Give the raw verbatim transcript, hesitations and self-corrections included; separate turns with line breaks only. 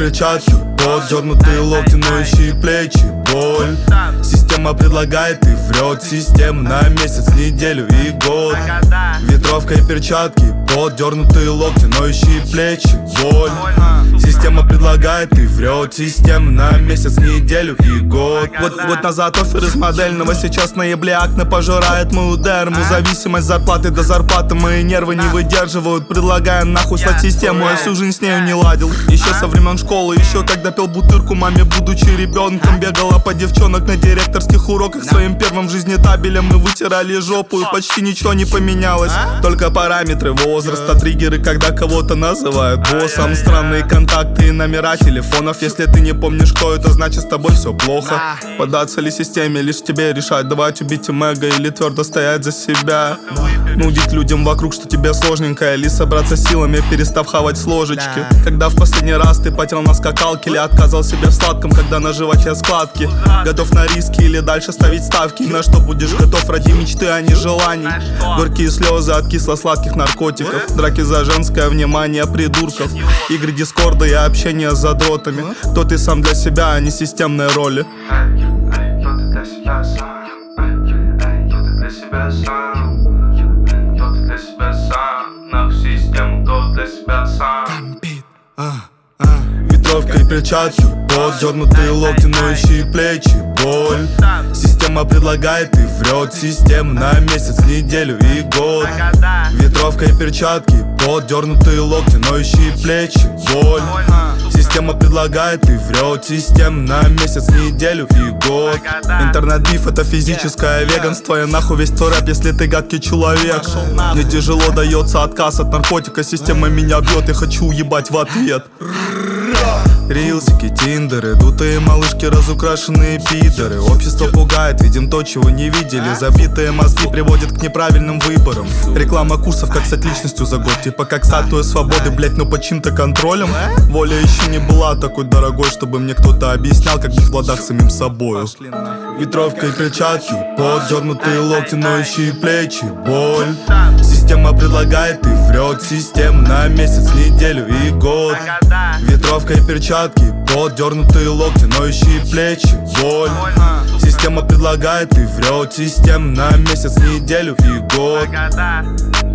перчатки, поддернутые локти, ноющие плечи, боль. Система предлагает и врет, система на месяц, неделю и год. Ветровка и перчатки, поддернутые локти, ноющие плечи, боль. Система предлагает и врет, система на месяц, неделю и год. Вот, вот назад офер из модельного, сейчас на ебле акне пожирает мою дерму. Зависимость зарплаты до зарплаты, мои нервы не выдерживают. Предлагаем нахуй слать систему, я всю жизнь с нею не ладил. Еще со времен школы, еще когда пел бутырку маме, будучи ребенком. Бегала по девчонок на директорских уроках. Своим первым в жизни табелем мы вытирали жопу, и почти ничего не поменялось. Только параметры возраста, триггеры, когда кого-то называют боссом. Странные контакты и номера телефонов. Если ты не помнишь, кто это, значит с тобой все плохо. Податься ли системе, лишь тебе решать. Давать убить эго или твердо стоять за себя. Нудить людям вокруг, что тебе сложненько. Или собраться силами, перестав хавать с ложечки. Когда в последний раз ты потел на скакалке, или отказал себе в сладком, когда на животе складки. Готов на риски или дальше ставить ставки. На что будешь готов ради мечты, а не желаний. Горькие слезы от кисло-сладких наркотиков. Драки за женское внимание придурков. Игры дискорда и общение с задротами. Кто ты сам для себя, а не системные роли. Ветровка и перчатки, поддернутые локти, ноющие плечи, боль. Система предлагает и врет, система на месяц, неделю и год. Ветровка и перчатки, поддернутые локти, ноющие плечи, боль. Система предлагает и врет, система на месяц, неделю и год. Интернет-биф — это физическое веганство. Я нахуй весь твой рэп, если ты гадкий человек. Мне тяжело дается отказ от наркотика. Система меня бьет, я хочу уебать в ответ. Рилсики, тиндеры, дутые малышки, разукрашенные пидоры. Общество пугает, видим то, чего не видели. Забитые мозги приводят к неправильным выборам. Реклама курсов, как стать личностью за год. Типа как статуя свободы, блять, но под чьим-то контролем. Воля еще не была такой дорогой, чтобы мне кто-то объяснял, как быть в ладах с самим собою. Ветровка и перчатки, поддернутые локти, ноющие плечи, боль. Система предлагает и врет, система на месяц, неделю и год. Ветровка и перчатки, поддернутые локти, ноющие плечи, боль. Система предлагает и врет, система на месяц, неделю и год.